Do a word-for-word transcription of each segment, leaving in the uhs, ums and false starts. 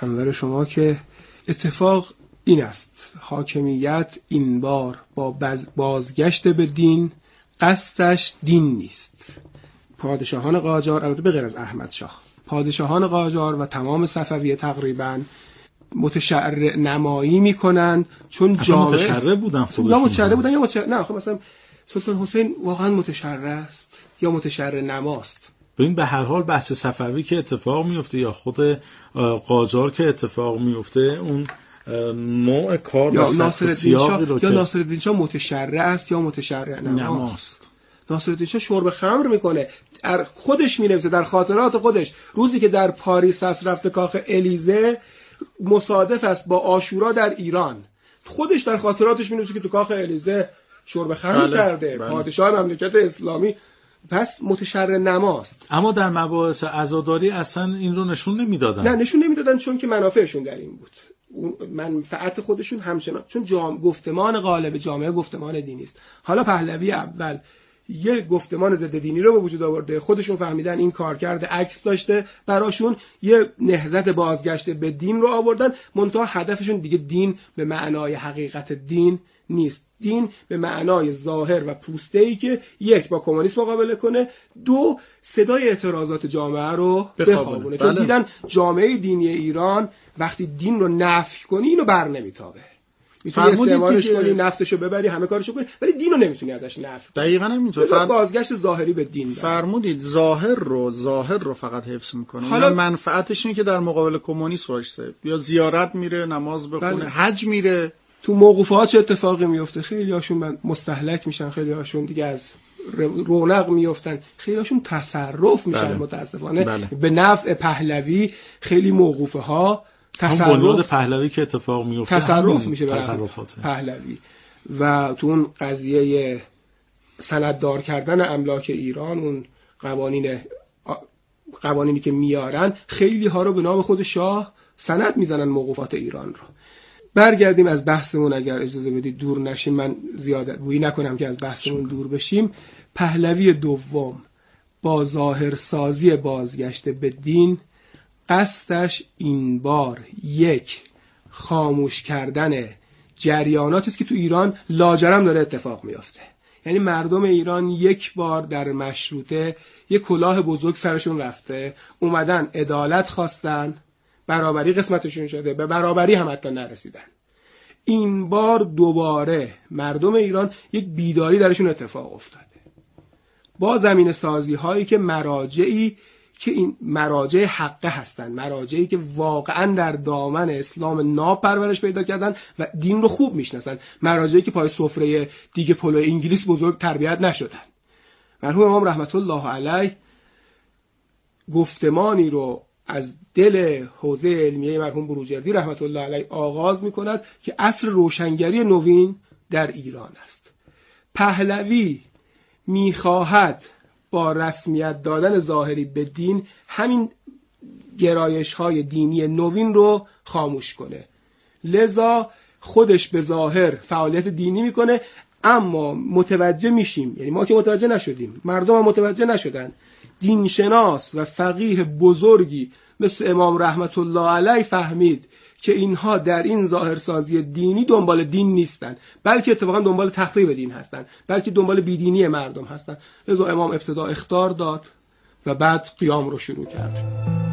انور شما که اتفاق این است: حاکمیت این بار با بازگشت به دین قصدش دین نیست. پادشاهان قاجار، البته به غیر از احمد شاه، پادشاهان قاجار و تمام صفویه تقریباً متشرع نمایی میکنن، چون جامعه متشرع بودن خودشون، یا متشرع بودن یا متشرع نه. خب مثلا سلطان حسین واقعا متشرع است یا متشرع نماست؟ ببین به هر حال بحث صفوی که اتفاق میفته یا خود قاجار که اتفاق میفته، اون نوع کار یا و ناصرالدین شاه یا که... ناصرالدین شاه متشرع است یا متشرع نماست. ناصرالدین شاه شرب خمر میکنه، خودش مینویسه در خاطرات خودش روزی که در پاریس است رفته کاخ الیزه مصادف است با عاشورا در ایران. خودش در خاطراتش مینویسه که تو کاخ الیزه شرب خمر بله، کرده بله. پادشاه مملکت اسلامی. پس متشرع نماست. اما در مباحث عزاداری اصلا این رو نشون نمیدادن. نه نشون نمیدادن، چون که منافعشون در این بود. اون منفعت خودشون همچنان، چون جام... گفتمان غالب جامعه گفتمان دینی است. حالا پهلوی اول یه گفتمان ضد دینی رو به وجود آورده، خودشون فهمیدن این کار کرده عکس داشته براشون، یه نهضت بازگشت به دین رو آوردن، منتها هدفشون دیگه دین به معنای حقیقت دین نیست. دین به معنای ظاهر و پوسته‌ای که یک با کمونیسم مقابله کنه، دو صدای اعتراضات جامعه رو بخوابونه. چون بله. دیدن جامعه دینی ایران وقتی دین رو نفی کنی اینو بر نمیتابه. میتونی استعمارش کنی، نفتشو ببری، همه کارشو کنی، ولی دینو نمیتونی ازش نفی کنی. دقیقاً همینطور. فر... بازگشت ظاهری به دین فرمودید. ظاهر رو ظاهر رو فقط حفظ میکنه. حالا منفعتش اینه که در مقابل کمونیسم وایسته، یا زیارت میره، نماز بخونه، بله. حج میره. تو موقوفات چه اتفاقی میفته؟ خیلی هاشون من مستهلک میشن، خیلی هاشون دیگه از رونق میافتن، خیلی هاشون تصرف میشن. بله. متاسفانه بله. به نفع پهلوی خیلی موقوفه ها تصرف بنیاد پهلوی که اتفاق میفته تصرف میشه به تصرفات پهلوی. و تو اون قضیه سنددار کردن املاک ایران، اون قوانین قوانینی که میارن، خیلی ها رو به نام خود شاه سند میزنن موقوفات ایران رو. برگردیم از بحثمون، اگر اجازه بدید دور نشیم، من زیاده گویی نکنم که از بحثمون دور بشیم. پهلوی دوم با ظاهرسازی بازگشت به دین قصدش این بار یک خاموش کردن جریاناتی است که تو ایران لاجرم داره اتفاق میافته. یعنی مردم ایران یک بار در مشروطه یک کلاه بزرگ سرشون رفته، اومدن عدالت خواستن، برابری قسمتشون شده، به برابری هم حتی نرسیدن. این بار دوباره مردم ایران یک بیداری درشون اتفاق افتاده با زمین سازی هایی که مراجعی که این مراجع حقه هستن، مراجعی که واقعا در دامن اسلام ناب پرورش پیدا کردن و دین رو خوب میشناسن، مراجعی که پای سفره دیگه پلو انگلیس بزرگ تربیت نشدن. مرحوم امام رحمت الله علیه گفتمانی رو از دل حوزه علمیه مرحوم بروجردی رحمت الله علیه آغاز میکند که عصر روشنگری نوین در ایران است. پهلوی میخواهد با رسمیت دادن ظاهری به دین همین گرایش های دینی نوین رو خاموش کنه، لذا خودش به ظاهر فعالیت دینی میکنه، اما متوجه میشیم، یعنی ما که متوجه نشدیم، مردم هم متوجه نشدن، دینشناس و فقیه بزرگی مثل امام رحمت الله علیه فهمید که اینها در این ظاهرسازی دینی دنبال دین نیستن، بلکه اتفاقا دنبال تخریب دین هستن، بلکه دنبال بیدینی مردم هستن. لذا امام ابتدا اخطار داد و بعد قیام رو شروع کرد.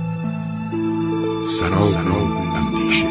سلام اندیشه.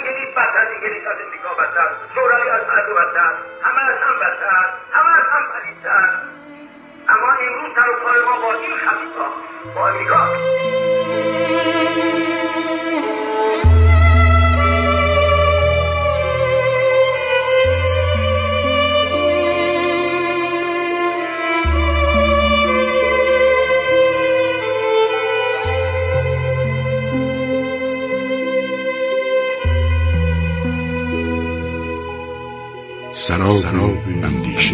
انگلیس بدتر، انگلیس از امریکا بدتر، شوروی از غرب بدتر، همه از هم بدتر، همه از هم پلیدتر. اما امروز سر و کار ما با این خلیفه، با امریکا. سراب اندیشه.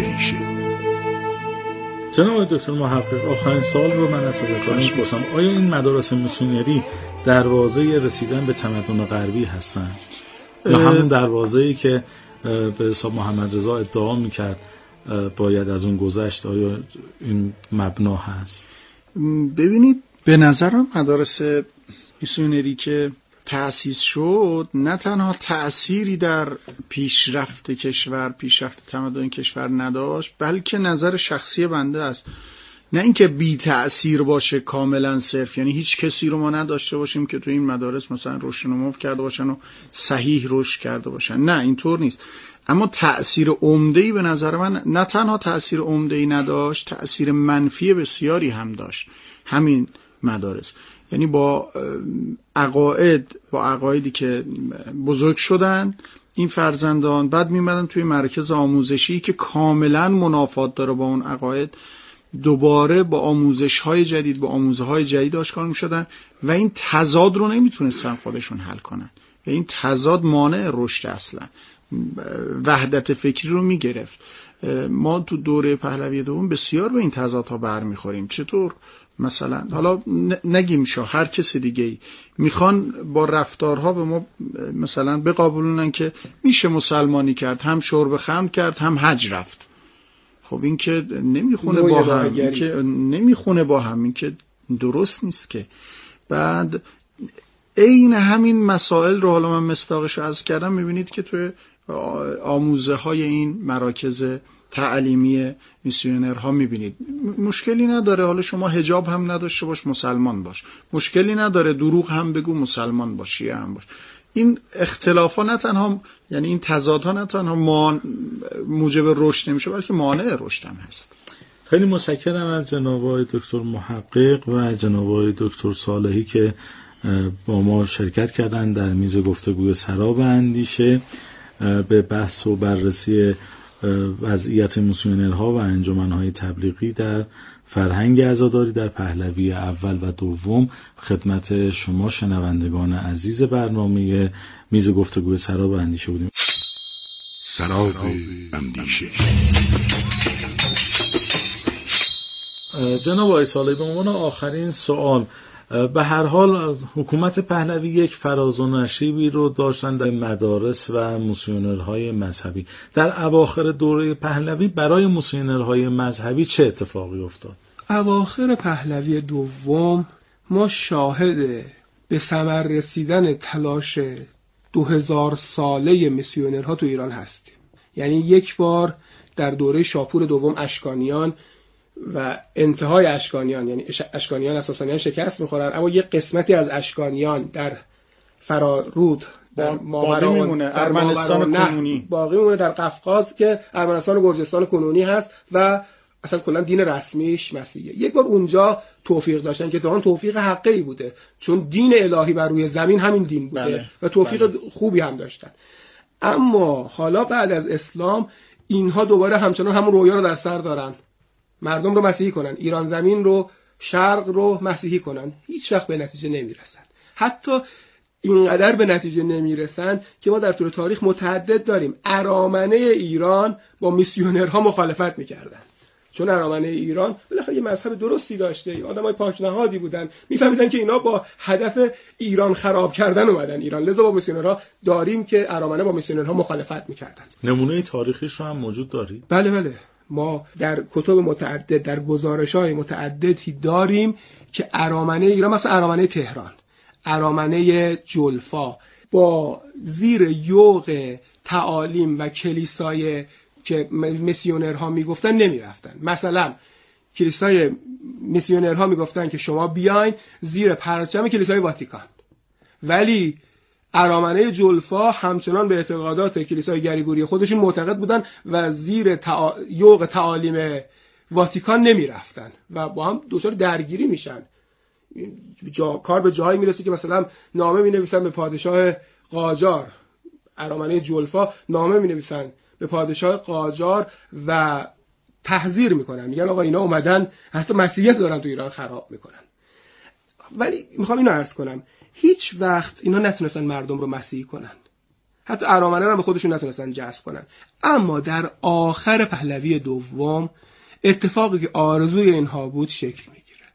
جناب دکتر محقق، آخرین سوال رو من از حضرتان می‌پرسم: آیا این مدارس میسیونری دروازه رسیدن به تمدن غربی هستند یا همون دروازه‌ای که به حساب محمد رضا ادعا می‌کرد باید از اون گذشت؟ آیا این مبنا هست؟ ببینید، به نظرم مدارس میسیونری که تأسیس شد نه تنها تأثیری در پیشرفت کشور، پیشرفت تمدن کشور نداشت، بلکه نظر شخصی بنده است. نه اینکه بی تأثیر باشه کاملا صرف، یعنی هیچ کسی رو ما نداشته باشیم که تو این مدارس مثلا رشد و نمو کرده باشن و صحیح رشد کرده باشن، نه اینطور نیست. اما تأثیر عمده‌ای به نظر من نه تنها تأثیر عمده‌ای نداشت، تأثیر منفی بسیاری هم داشت همین مدارس. یعنی با عقاید با عقایدی که بزرگ شدن این فرزندان، بعد میمدن توی مرکز آموزشی که کاملا منافات داره با اون عقاید، دوباره با آموزش‌های جدید، با آموزه‌های جدید آشکار می‌شدن و این تضاد رو نمیتونستن خودشون حل کنن و این تضاد مانع رشد اصلا وحدت فکری رو میگرفت. ما تو دوره پهلوی دوم بسیار به این تضادها برمیخوریم. چطور؟ مثلا حالا نگیم شاه، هر کس دیگه ای میخوان با رفتارها به ما مثلا بقابلونن که میشه مسلمانی کرد، هم شرب خمر کرد، هم حج رفت. خب این که نمیخونه با هم، این که نمیخونه با هم، این که درست نیست که. بعد عین همین مسائل رو حالا من مصداقش عرض کردم، میبینید که توی آموزه های این مراکز تعلیمی میسیونرها میبینید. مشکلی نداره حالا شما حجاب هم نداشته باش مسلمان باش، مشکلی نداره دروغ هم بگو مسلمان باش، شیعه هم باش. این اختلاف ها نه تنها، یعنی این تضاد ها نه تنها مان... موجب رشد نمیشه بلکه مانع رشد هم هست. خیلی متشکرم از جناب آقای دکتر محقق و جناب آقای دکتر صالحی که با ما شرکت کردن در میز گفتگوی سراب اندیشه به بحث و بررسی وضعیت میسیونرها و انجمنهای تبلیغی در فرهنگ عزاداری در پهلوی اول و دوم. خدمت شما شنوندگان عزیز برنامه میز گفتگوی سراب اندیشه بودیم. سراب اندیشه. جناب آقای صالحی، به عنوان آخرین سوال، به هر حال حکومت پهلوی یک فراز و نشیبی رو داشتن در مدارس و میسیونرهای مذهبی. در اواخر دوره پهلوی برای میسیونرهای مذهبی چه اتفاقی افتاد؟ اواخر پهلوی دوم ما شاهد به ثمر رسیدن تلاش دو هزار ساله میسیونرها تو ایران هستیم. یعنی یک بار در دوره شاپور دوم اشکانیان و انتهای اشکانیان، یعنی اشکانیان اساسانیان شکست میخورن، اما یک قسمتی از اشکانیان در فرارود در باقی میمونه، ارمنستان کنونی باقی میمونه، در قفقاز که ارمنستان و گرجستان کنونی هست و اصلا کلا دین رسمیش مسیحیه. یک بار اونجا توفیق داشتن که دارن توفیق حقیقی بوده، چون دین الهی بر روی زمین همین دین بوده. بله. و توفیق بله. خوبی هم داشتن. اما حالا بعد از اسلام اینها دوباره همچنان همون رویا رو در سر دارن، مردم رو مسیحی کنن، ایران زمین رو، شرق رو مسیحی کنن، هیچ وقت به نتیجه نمیرسن. حتی اینقدر به نتیجه نمیرسن که ما در طول تاریخ متعدد داریم ارامنه ایران با میسیونرها مخالفت میکردن، چون ارامنه ایران بالاخره یه مذهب درستی داشته، آدمای پاک نهادی بودن، میفهمیدن که اینا با هدف ایران خراب کردن اومدن ایران، لذا با میسیونرها داریم که ارامنه با میسیونرها مخالفت میکردن. نمونه تاریخیش رو هم موجود دارید؟ بله بله، ما در کتب متعدد، در گزارش‌های متعددی داریم که ارامنه ایران، مثلا ارامنه تهران، ارامنه جلفا، با زیر یوغ تعالیم و کلیسای که میسیونرها میگفتن نمیرفتن. مثلا کلیسای میسیونرها میگفتن که شما بیاین زیر پرچم کلیسای واتیکان، ولی ارامنه جلفا همچنان به اعتقادات کلیسای گریگوری خودشون معتقد بودن و زیر تع... یوغ تعالیم واتیکان نمی رفتن و با هم دچار درگیری میشن. جا... کار به جایی میرسه که مثلا نامه می نویسن به پادشاه قاجار، ارامنه جلفا نامه می نویسن به پادشاه قاجار و تحذیر میکنن، میگن آقا اینا اومدن حتی مسیحیت دارن تو ایران خراب میکنن. ولی میخوام اینو عرض کنم، هیچ وقت اینا نتونستن مردم رو مسیحی کنن، حتی ارامنه رو به خودشون نتونستن جذب کنن. اما در آخر پهلوی دوم اتفاقی که آرزوی اینها بود شکل میگیره.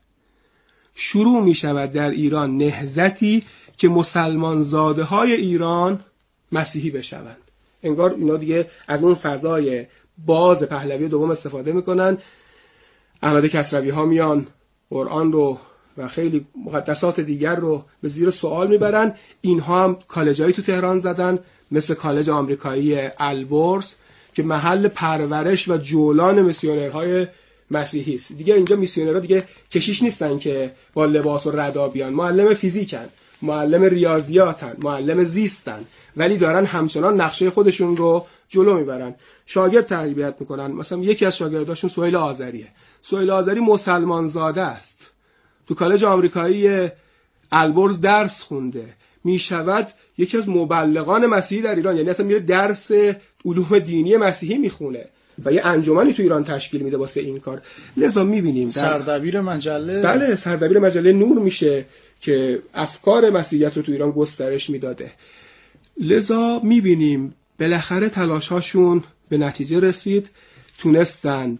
شروع میشود در ایران نهضتی که مسلمان زاده های ایران مسیحی بشوند. انگار اینا دیگه از اون فضای باز پهلوی دوم استفاده میکنن. احمد کسروی ها میان قرآن رو و خیلی مقدسات دیگر رو به زیر سوال میبرن. اینها هم کالجایی تو تهران زدن مثل کالج آمریکایی البرز که محل پرورش و جولان میسیونرهای مسیحی است. دیگه اینجا میسیونرها دیگه کشیش نیستن که با لباس و ردا بیان، معلم فیزیکن، معلم ریاضیاتن، معلم زیستن، ولی دارن همچنان نقشه خودشون رو جلو میبرن. شاگرد تربیت میکنن. مثلا یکی از شاگرداشون سهیل آذریه. سهیل آذری مسلمان زاده است، تو کالج آمریکایی البرز درس خونده، میشود یکی از مبلغان مسیحی در ایران، یعنی اصلا میره درس علوم دینی مسیحی میخونه و یه انجمنی تو ایران تشکیل میده واسه این کار. لذا میبینیم سردبیر مجله بله سردبیر مجله نور میشه که افکار مسیحیت رو تو ایران گسترش میداده. لذا میبینیم بالاخره تلاش‌هاشون به نتیجه رسید، تونستند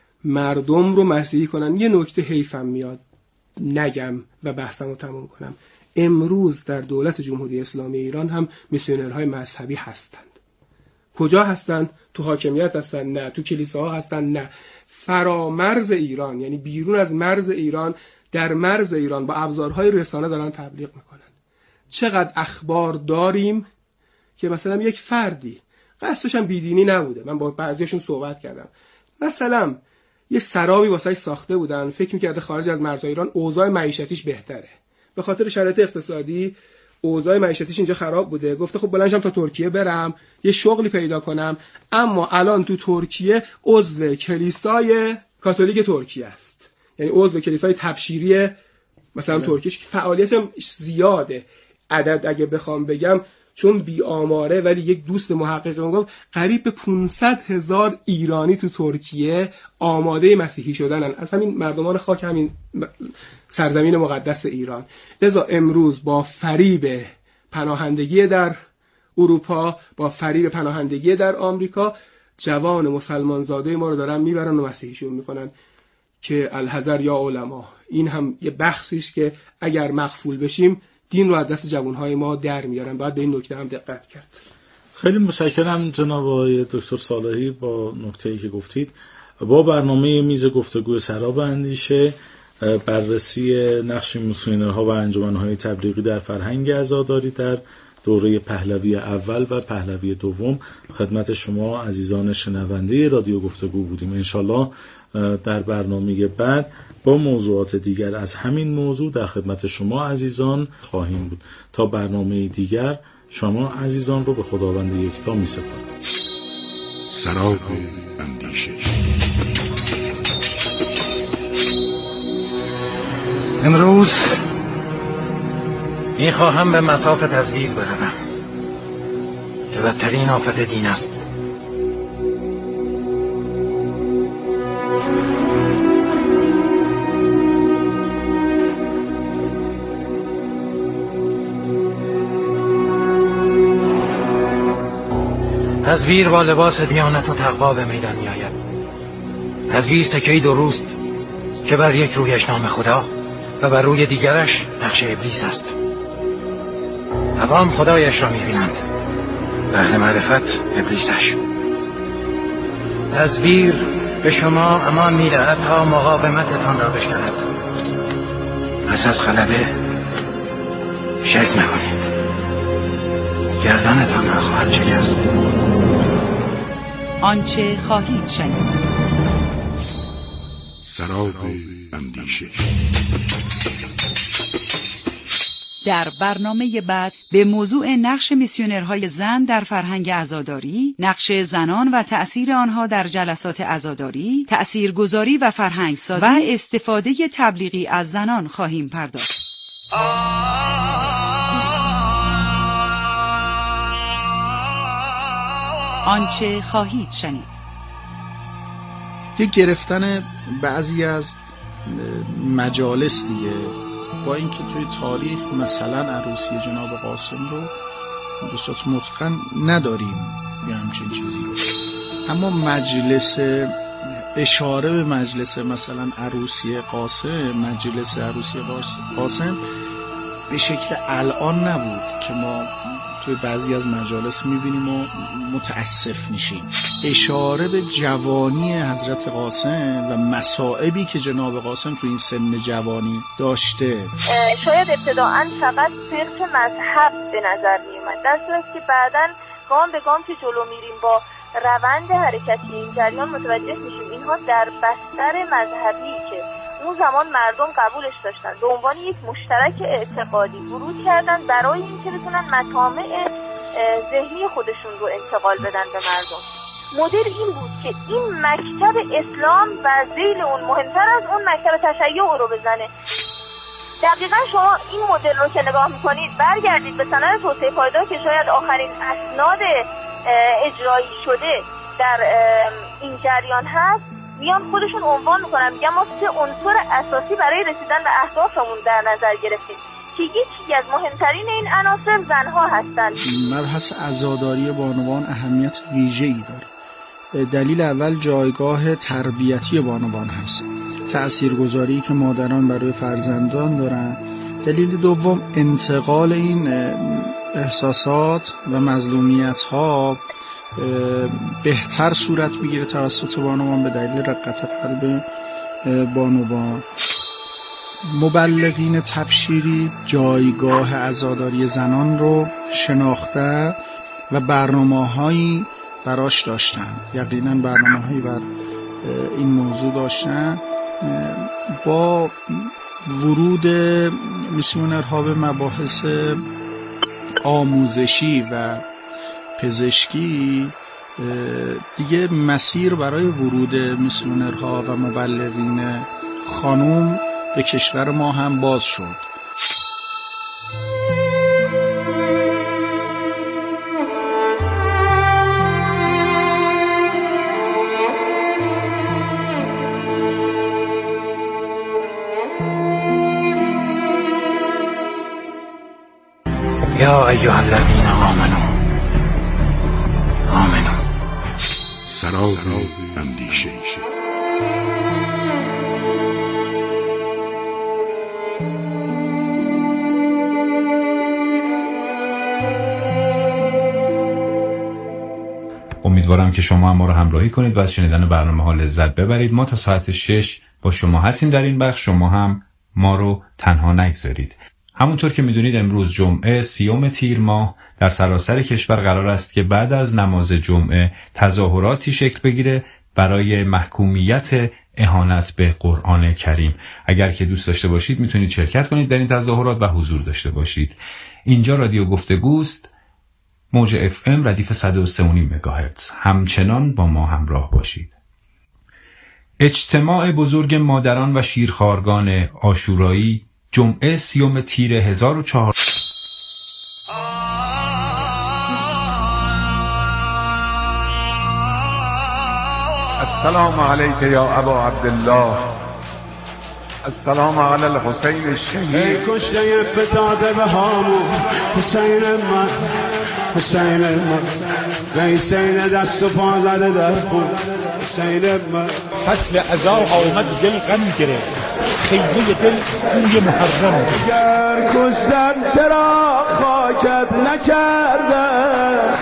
مردم رو مسیحی کنن. یه نکته حیفم میاد نگم و بحثمو تموم کنم. امروز در دولت جمهوری اسلامی ایران هم میسیونرهای مذهبی هستند. کجا هستند؟ تو حاکمیت هستند؟ نه. تو کلیساها هستند؟ نه. فرامرز ایران، یعنی بیرون از مرز ایران، در مرز ایران با ابزارهای رسانه دارن تبلیغ میکنن. چقدر اخبار داریم که مثلا یک فردی قصدش هم بیدینی نبوده، من با بعضیشون صحبت کردم، مثلا یه سرابی واسش ساخته بودن، فکر می‌کرده خارج از مرزهای ایران اوضاع معیشتیش بهتره، به خاطر شرایط اقتصادی اوضاع معیشتیش اینجا خراب بوده، گفته خب بلنشم تا ترکیه برم یه شغلی پیدا کنم. اما الان تو ترکیه عضو کلیسای کاتولیک ترکیه است، یعنی عضو کلیسای تبشیری مثلا ترکیش، فعالیت هم زیاده. عدد اگه بخوام بگم چون بی آماره، ولی یک دوست محقق گفت قریب به پانصد هزار ایرانی تو ترکیه آماده مسیحی شدنن، از همین مردمان خاک همین سرزمین مقدس ایران. لذا امروز با فریب پناهندگی در اروپا، با فریب پناهندگی در آمریکا، جوان مسلمان زاده ما رو دارن میبرن و مسیحیشون میکنن که الحذر یا علما. این هم یه بخشیش که اگر مغفول بشیم دین رو از دست جوانهای ما در میارن. باید به این نکته هم دقت کرد. خیلی متشکرم جناب آقای دکتر صالحی با نکته‌ای که گفتید. با برنامه میز گفتگو سراب اندیشه، بررسی نقش میسیونرها و انجمن‌های تبلیغی در فرهنگ عزاداری در دوره پهلوی اول و پهلوی دوم خدمت شما عزیزان شنونده رادیو گفتگو بودیم. انشالله در برنامه بعد با موضوعات دیگر از همین موضوع در خدمت شما عزیزان خواهیم بود. تا برنامه دیگر شما عزیزان رو به خداوند یکتا می سپارم. سراب اندیشه. امروز میخواهم به مصاف تزویر بروم که بدترین آفت دین است. تزویر با لباس دیانت و تقوا به میدان می آید. تزویر سکه‌ای درست که بر یک رویش نام خدا و بر روی دیگرش نقش ابلیس است. عوام خدایش را می بینند، اهل معرفت ابلیسش. تزویر به شما امان می دهد تا مقاومتتان را بشکند. پس از غلبه شک نکنید، گردنتان را خواهد شکست. آنچه خواهید شنید. سراب اندیشه. در برنامه بعد به موضوع نقش میسیونرهای زن در فرهنگ عزاداری، نقش زنان و تأثیر آنها در جلسات عزاداری، تأثیرگذاری و فرهنگسازی و استفاده تبلیغی از زنان خواهیم پرداخت. آنچه خواهید شنید. یک گرفتن بعضی از مجالس دیگه، با اینکه توی تاریخ مثلا عروسی جناب قاسم رو به صورت متقن نداریم یا همچین چیزی رو، اما مجلس اشاره به مجلس مثلا عروسی قاسم، مجلس عروسی قاسم به شکل الان نبود که ما توی بعضی از مجالس میبینیم و متاسف میشیم. اشاره به جوانی حضرت قاسم و مصائبی که جناب قاسم توی این سن جوانی داشته شاید ابتداعاً فقط فقه مذهب به نظر میومد، در صورتی که بعداً گام به گام که جلو میریم با روند حرکتی این جریان متوجه میشیم اینها در بستر مذهبی که اون زمان مردم قبولش داشتن به عنوان یک مشترک اعتقادی ورود کردن برای اینکه بتونن مطامع ذهنی خودشون رو انتقال بدن به مردم. مدل این بود که این مکتب اسلام و ذیل اون مهمتر از اون مکتب تشیع رو بزنه. دقیقا شما این مدل رو که نگاه میکنید برگردید به سند توسعه پایدار که شاید آخرین اسناد اجرایی شده در این جریان هست، میان خودشون عنوان میکنن میگن ما سه عنصر اساسی برای رسیدن به اهدافمون در نظر گرفتیم که یکی از مهمترین این عناصر زنها هستند. مبحث عزاداری بانوان اهمیت ویژه‌ای داره. دلیل اول جایگاه تربیتی بانوان هست، تأثیرگذاری که مادران برای فرزندان دارن. دلیل دوم انتقال این احساسات و مظلومیت‌ها بهتر صورت میگیره توسط بانوان به دلیل رقت قلب بانوان. مبلغین تبشیری جایگاه عزاداری زنان رو شناخته و برنامه‌هایی براش داشتن، یقینا برنامه‌هایی بر این موضوع داشتن. با ورود میسیونرها به مباحث آموزشی و پزشکی دیگه مسیر برای ورود میسیونرها و مبلغین خانوم به کشور ما هم باز شد. یا ایها الذین آمنوا آمنوا. سراب اندیشه. امیدوارم که شما هم ما رو همراهی کنید و از شنیدن برنامه ها لذت ببرید. ما تا ساعت شش با شما هستیم در این بخش، شما هم ما رو تنها نگذارید. همونطور که میدونید امروز جمعه سیوم تیر ماه در سراسر کشور قرار است که بعد از نماز جمعه تظاهراتی شکل بگیره برای محکومیت اهانت به قرآن کریم. اگر که دوست داشته باشید میتونید شرکت کنید در این تظاهرات و حضور داشته باشید. اینجا رادیو گفتگوست، موج اف ام ردیف صد و سه و نیم مگاهرتز. همچنان با ما همراه باشید. اجتماع بزرگ مادران و شیرخوارگان عاشورایی جمعه سیوم تیر هزار و چهارصد. السلام علیک یا ابا عبدالله، السلام علی الحسین الشهید. کشته فتاده به هامون حسین من، حسین من، حسین دست و پا زده در خون حسین من. فصل عزا آمد دل غم گرفت، خیمه دل بوی محرم. اگر کشتم چرا خاکت نکردم.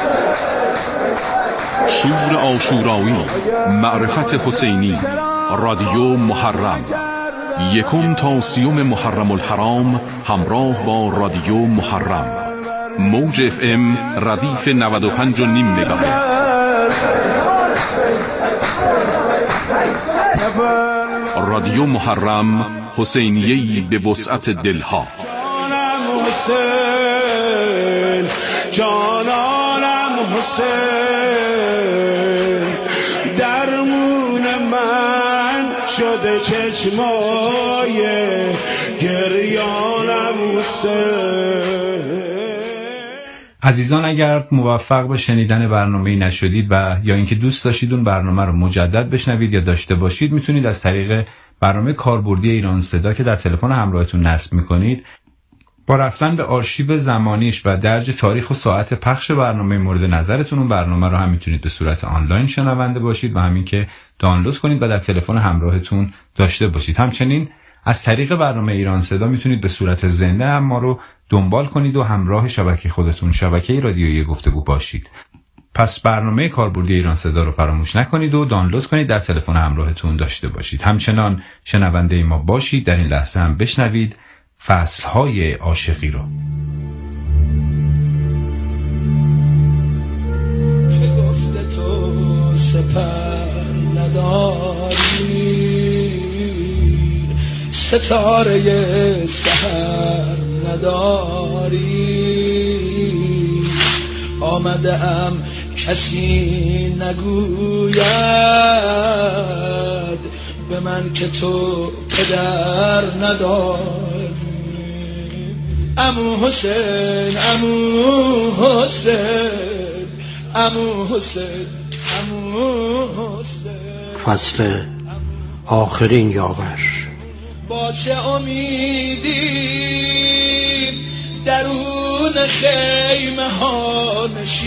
شور عاشورایی، معرفت حسینی، رادیو محرم، یکم تا سیوم محرم الحرام همراه با رادیو محرم. موج اف ام ردیف نود و پنج و نیم مگاهرتز. رادیو محرم، حسینیه‌ای به وسعت دلها. حسین جانانم حسین درمون من شده چشمای گریانم حسین. عزیزان اگر موفق به شنیدن برنامه نشدید و یا اینکه دوست داشتید اون برنامه رو مجدد بشنوید یا داشته باشید، میتونید از طریق برنامه کاربردی ایران صدا که در تلفن همراهتون نصب میکنید با رفتن به آرشیو زمانیش و درج تاریخ و ساعت پخش برنامه مورد نظرتون اون برنامه رو هم میتونید به صورت آنلاین شنونده باشید و همین که دانلود کنید و در تلفن همراهتون داشته باشید. همچنین از طریق برنامه ایران صدا میتونید به صورت زنده هم ما رو دنبال کنید و همراه شبکه خودتون، شبکه رادیویی گفتگو باشید. پس برنامه کاربردی ایران صدا رو فراموش نکنید و دانلود کنید در تلفن همراهتون داشته باشید. همچنان شنونده ما باشید. در این لحظه هم بشنوید فصلهای عاشقی رو. که گفته تو سپر نداری، ستاره سحر نداری، آمده ام کسی نگوید به من که تو پدر نداری. عمو حسین عمو حسین عمو حسین عمو حسین، فصل آخرین یاور. با چه امیدی درون خیمه ها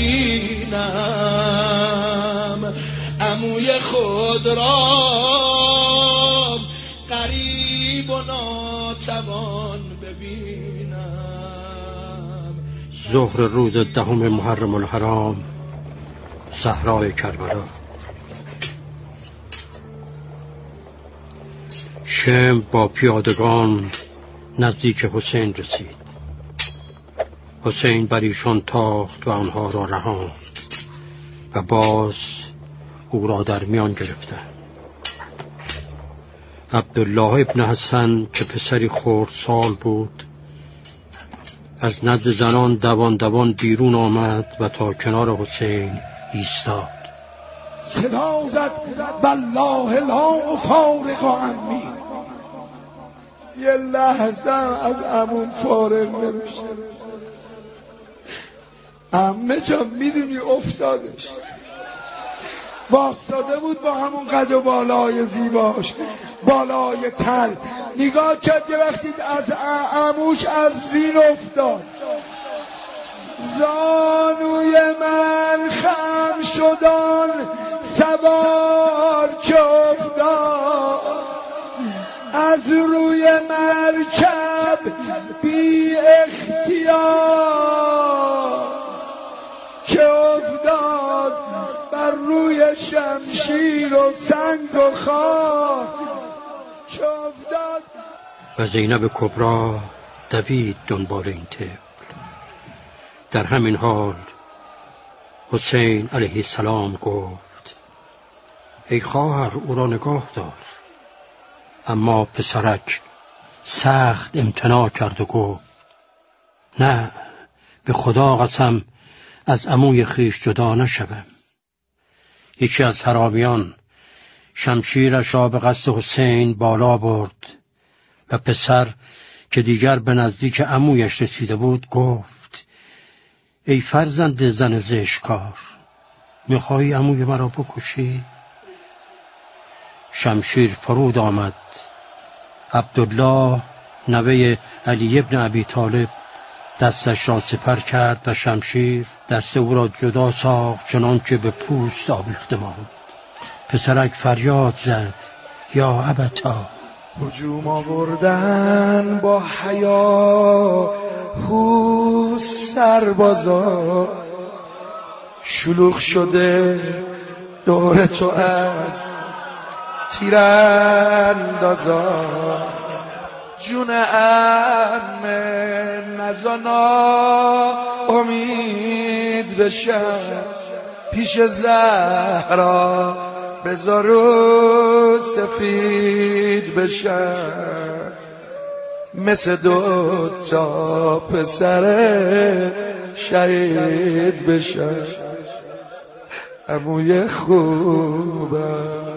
نشینم، عموی خود را غریب و ناتوان ببینم. ظهر روز دهم محرم الحرام، صحرای کربلا. شم با پیادگان نزدیک حسین رسید. حسین بر ایشان تاخت و آنها را رهاند و باز او را در میان گرفتند. عبدالله ابن حسن که پسری خردسال بود از نزد زنان دوان دوان بیرون آمد و تا کنار حسین ایستاد. صدا زد والله لا افارق عمی، یه لحظه از عموم فارغ نمیشه. عمه جان میدونی افتادش، واستاده بود با همون قد و بالای زیباش، بالای تل، نگاه کرد که وقتی از عموش از زین افتاد زانوی من خم شدان سوار که افتاد، از روی مرکب بی اختیار که افتاد بر روی شمشیر و سنگ و خاک که افتاد. و زینب کبرا دوید دنبال این طفل. در همین حال حسین علیه السلام گفت ای خواهر او را نگاه دار. اما پسرک سخت امتناع کرد و گفت نه، به خدا قسم از عموی خویش جدا نشوم. یکی از حرامیان شمشیرش را به قصد حسین بالا برد و پسر که دیگر به نزدیک عمویش رسیده بود گفت ای فرزند زن زشتکار، میخواهی عموی مرا بکشی؟ شمشیر فرود آمد. عبدالله نوه علی ابن ابی طالب دستش را سپر کرد و شمشیر دست او را جدا ساخت چنان که به پوست آویخته ماند. پسرک فریاد زد یا ابتا. هجوم آوردن با حیا هو سربازا، شلوغ شده دور تو از تیراندازا، جون عمه نزانا امید بشم، پیش زهرا بذارو سفید بشم. مثل دو تا پسر شهید بشن عموی خوبم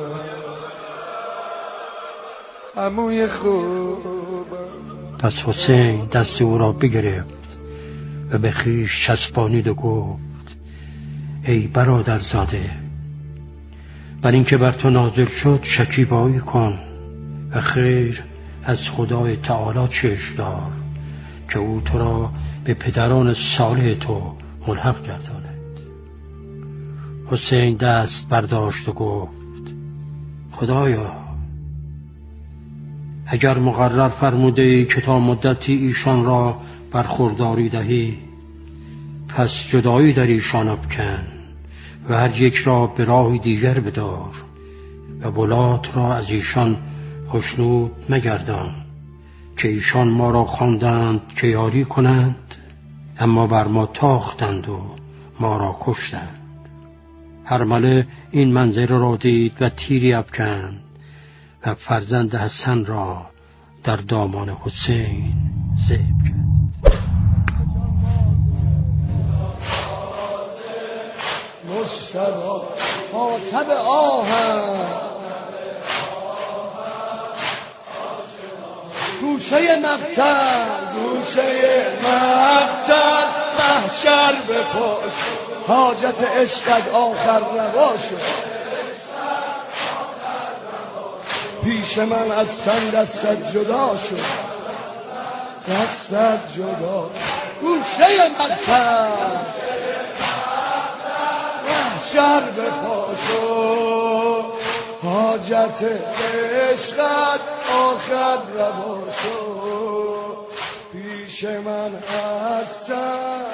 عموی خوبم. پس حسین دست او را بگرفت و به خویش چسبانید و گفت ای برادر زاده، بر این که بر تو نازل شد شکیبایی کن و خیر از خدای تعالی چشم دار که او تو را به پدران صالح تو ملحق گرداند. حسین دست برداشت و گفت خدایا، اگر مقرر فرموده ای که تا مدتی ایشان را برخورداری دهی، پس جدایی در ایشان افکن و هر یک را به راه دیگر بدار و ولات را از ایشان خوشنود مگردان که ایشان ما را خواندند که یاری کنند، اما بر ما تاختند و ما را کشتند. هرمله این منظره را دید و تیری افکند و فرزند حسن را در دامان حسین ذبح کرد. مشتبه حاتم آهن گوشه مقتل گوشه مقتل محشر بپاش حاجت عشقت آخر روا شد. پیش من از تن دستت جدا شد دستت جدا گوشه مقتل محشر بپاش و حاجت عشقت آخر روا شد. پیش من از تن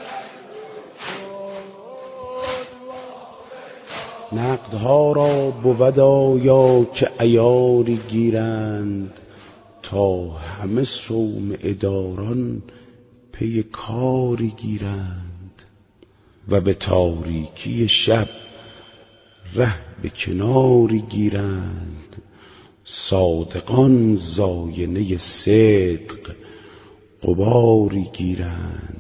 نقدها را بود آیا که عیاری گیرند، تا همه صومعه داران پی کاری گیرند، و به تاریکی شب ره به کناری گیرند، صادقان زاینه صدق غباری گیرند.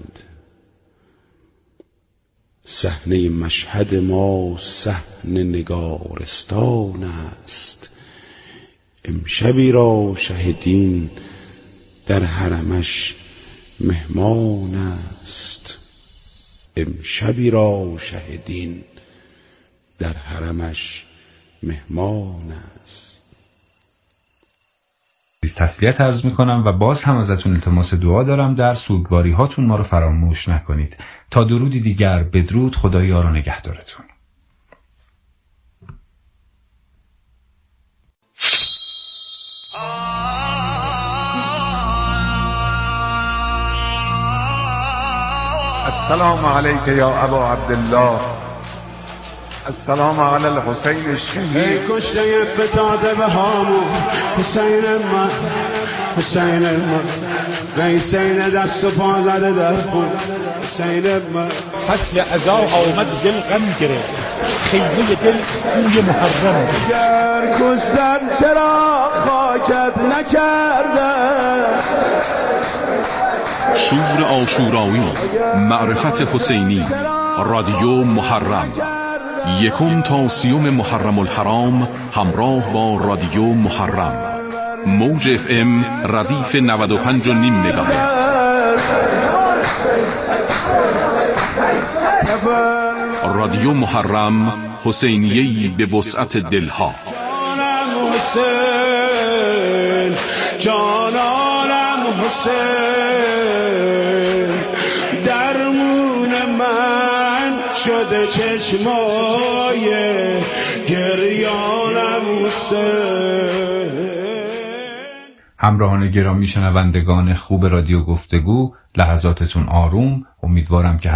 صحنه مشهد ما صحن نگارستان است، امشبی را شهدین در حرمش مهمان است. امشبی را شهدین در حرمش مهمان است. تسلیت عرض میکنم و باز هم ازتون التماس دعا دارم در سوگواری هاتون ما رو فراموش نکنید. تا درودی دیگر، بدرود، خدا یار و نگهدارتون. السلام علیک یا ابا عبدالله، السلام علی الحسین الشهید. ای کشته فتاده به هامون حسین من، حسین من، حسین دست و پا زده در خون حسین من. فصل عزا آمد دل غم گرفت، خیمه دل بوی محرم. اگر کشتم چرا خاکت نکردم. شور عاشورایی، معرفت حسینی، رادیو محرم، یکم تا سیوم محرم الحرام همراه با رادیو محرم. موج اف ام ردیف نود و پنج و نیم مگاهرتز. رادیو محرم، حسینیه‌ای به وسعت دلها. جانم حسین، جانانم حسین، درمون من شده چشمای گریانم حسین. همراهان گرامی، شنوندگان خوب رادیو گفتگو، لحظاتتون آروم. امیدوارم که